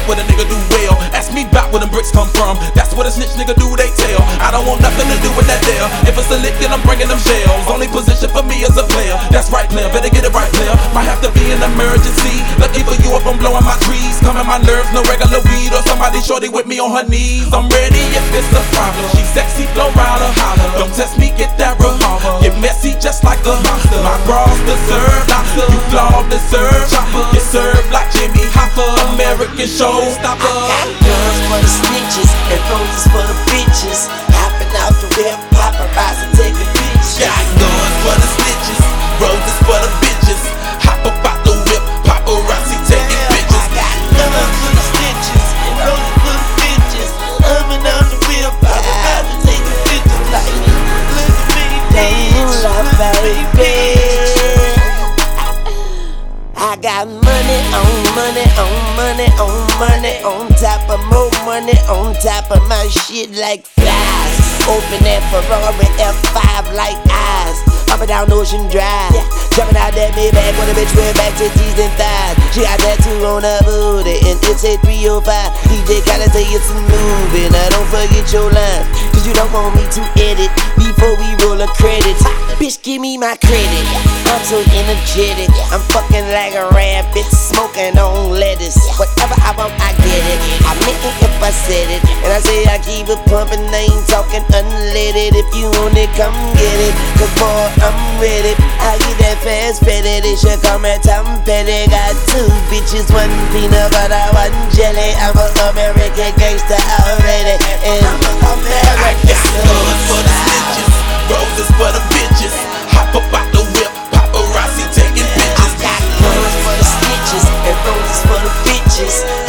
what a nigga do well. Ask me about where them bricks come from. That's what a snitch nigga do, they tell. I don't want nothing to do with that deal. If it's a lick, then I'm bringing them shells. Only position for me is a player. That's right, player. Better get it right, player. Might have to be an emergency. Lucky for you if I'm blowing my trees. Coming my nerves, no regular weed or somebody shorty with me on her knees. I'm ready if it's a problem. She sexy, flow rider, holler. Don't test me, get that revolver. Get messy just like a monster. My bras deserve lobster. You flaw deserve chopper. Get served like Jimmy Hoffa. American showstopper. Guns for the snitches and roses for the bitches. Hopping out the whip, paparazzi taking pictures. Got guns for the snitches, roses for the bitches. Hop up out the whip, paparazzi taking pictures. I got guns for the snitches and roses for the bitches. Hopping out the whip, paparazzi taking pictures. Like, look at me dance, baby. I got money on money on money on money on top of more money on top of my shit like flies. Open that Ferrari F5 like eyes. Up and down Ocean Drive. Jumping out that big bag when a bitch went back to teeth and thighs. She got tattoo on her booty and it's a 305. DJ Khaled say it's a movie. Now don't forget your lines, cause you don't want me to edit before we roll a credit. Bitch, give me my credit. I'm so energetic. I'm fucking like a rabbit, smoking on lettuce. Whatever I want, I get it. I meant it if I said it, and I say I keep it pumping. I ain't talking unleaded. If you want it, come get it. Cause boy, I'm ready. I get that fast petty. They should come at Tom Petty. Got two bitches, one peanut butter, one jelly. I'm an American gangster already, and I'm American. Guns for the snitches, roses for the bitches. Hop up out the whip, paparazzi taking pictures. I got guns for the snitches and roses for the bitches.